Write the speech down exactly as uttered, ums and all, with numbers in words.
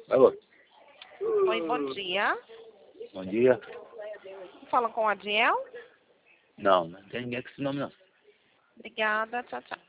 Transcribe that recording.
Alô? Oi, bom dia. Bom dia. Fala com o Adiel? Não, não tem ninguém com esse nome, não. Obrigada, tchau, tchau.